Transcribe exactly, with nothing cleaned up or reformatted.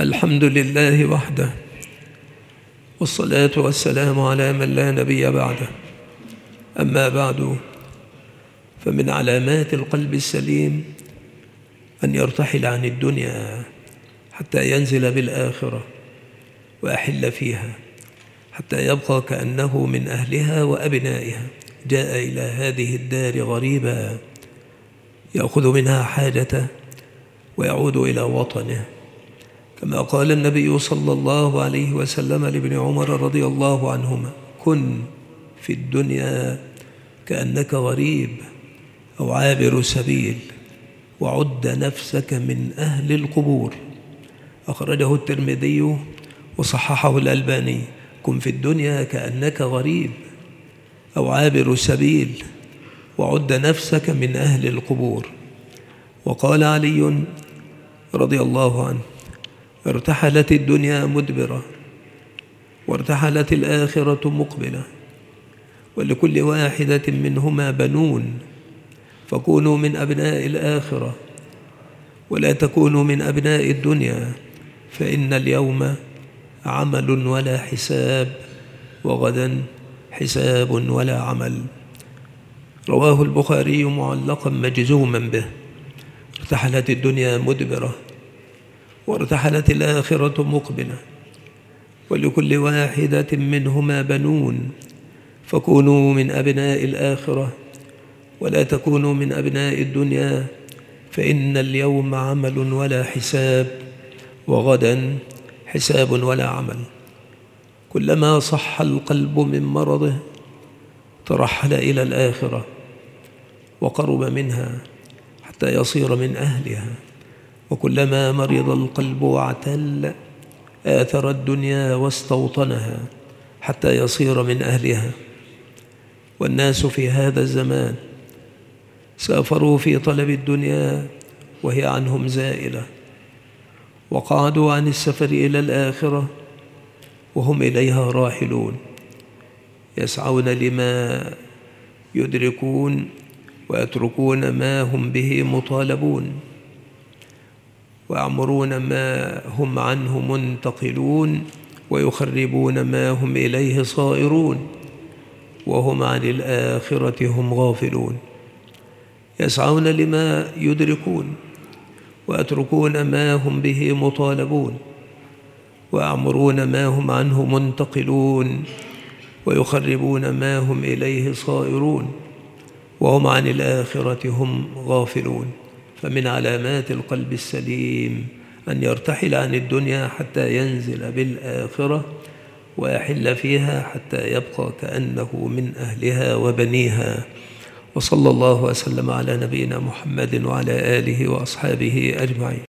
الحمد لله وحده، والصلاة والسلام على من لا نبي بعده. أما بعد، فمن علامات القلب السليم أن يرتحل عن الدنيا حتى ينزل بالآخرة ويحل فيها، حتى يبقى كأنه من أهلها وأبنائها. جاء إلى هذه الدار غريبا يأخذ منها حاجته ويعود إلى وطنه، كما قال النبي صلى الله عليه وسلم لابن عمر رضي الله عنهما: كن في الدنيا كأنك غريب أو عابر سبيل، وعد نفسك من أهل القبور. أخرجه الترمذي وصححه الألباني. كن في الدنيا كأنك غريب أو عابر سبيل، وعد نفسك من أهل القبور. وقال علي رضي الله عنه: ارتحلت الدنيا مدبرة، وارتحلت الآخرة مقبلة، ولكل واحدة منهما بنون، فكونوا من أبناء الآخرة ولا تكونوا من أبناء الدنيا، فإن اليوم عمل ولا حساب، وغدا حساب ولا عمل. رواه البخاري معلقا مجزوما به. ارتحلت الدنيا مدبرة، وارتحلت الآخرة مقبلة، ولكل واحدة منهما بنون، فكونوا من أبناء الآخرة ولا تكونوا من أبناء الدنيا، فإن اليوم عمل ولا حساب، وغدا حساب ولا عمل. كلما صح القلب من مرضه ترحل إلى الآخرة وقرب منها حتى يصير من أهلها، وكلما مرض القلب واعتل آثر الدنيا واستوطنها حتى يصير من أهلها. والناس في هذا الزمان سافروا في طلب الدنيا وهي عنهم زائلة، وقعدوا عن السفر إلى الآخرة وهم إليها راحلون، يسعون لما يدركون ويتركون ما هم به مطالبون، ويعمرون ما هم عنه منتقلون، ويخربون ما هم إليه صائرون، وهم عن الآخرة هم غافلون. يسعون لما يدركون ويتركون ما هم به مطالبون، ويعمرون ما هم عنه منتقلون، ويخربون ما هم إليه صائرون، وهم عن الآخرة هم غافلون. فمن علامات القلب السليم أن يرتحل عن الدنيا حتى ينزل بالآخرة ويحل فيها، حتى يبقى كأنه من أهلها وبنيها. وصلى الله وسلم على نبينا محمد وعلى آله وأصحابه أجمعين.